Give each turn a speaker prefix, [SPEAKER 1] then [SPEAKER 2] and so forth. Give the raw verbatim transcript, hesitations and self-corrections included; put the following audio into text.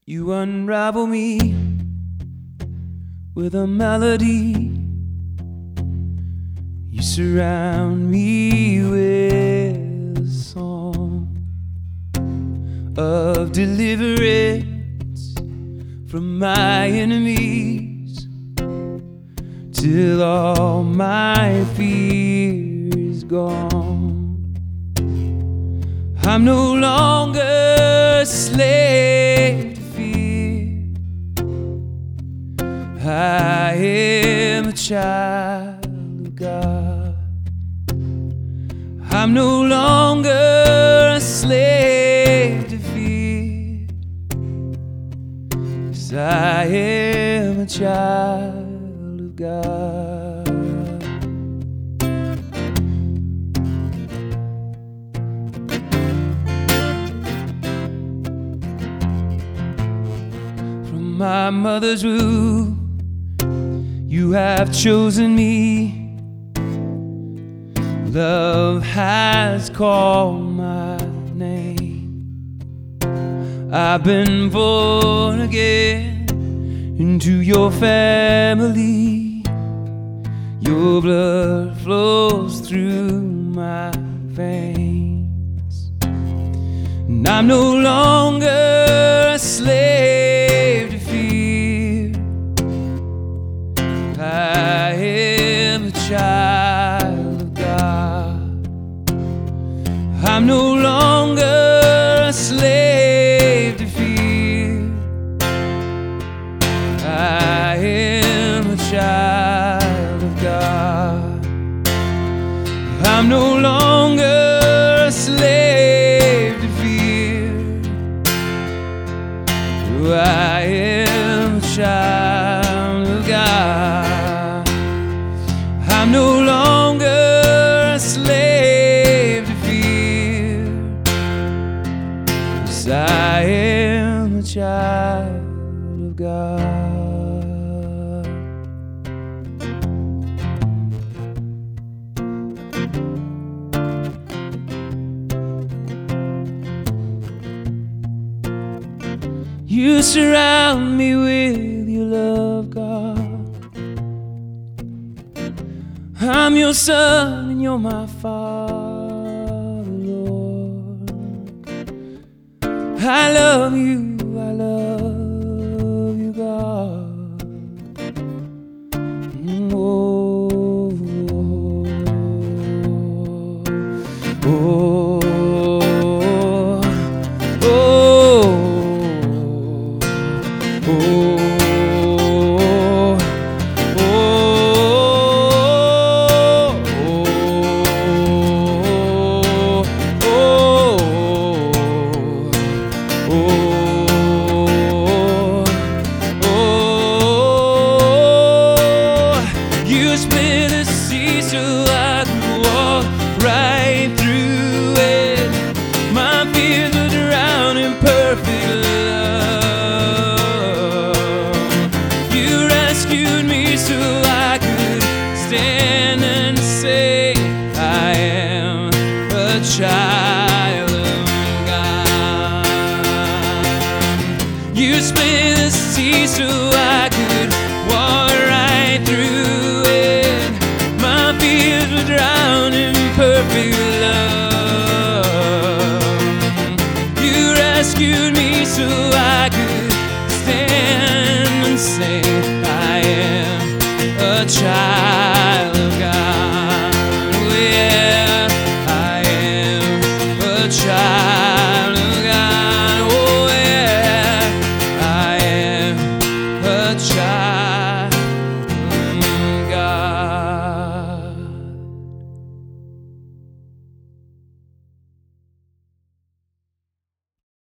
[SPEAKER 1] You unravel me with a melody. You surround me with a song of deliverance from my enemies, till all my fear is gone. I'm no longer a slave to fear. I am a child of God. I'm no longer a slave to fear, 'cause I am a child of God. From my mother's womb, you have chosen me. Love has called my name. I've been born again into your family. Your blood flows through my veins, and I'm no longer a slave to fear. I am a child of God. I'm no longer a slave to fear. I am a child of God. I'm no longer a slave to fear. I am a child of God. I'm no longer a slave to fear, 'cause I am a child of God. You surround me with your love, God. I'm your son and you're my father, Lord. I love you, I love you, God. Oh, oh, oh, oh, oh. You split the sea so I could walk right through it. My fears would drown in perfect love. You rescued me so I could stand and say I am a child of God. You split the sea so I could walk right through it. My fears were drowned in perfect love. You rescued me so I could stand and say I am a child.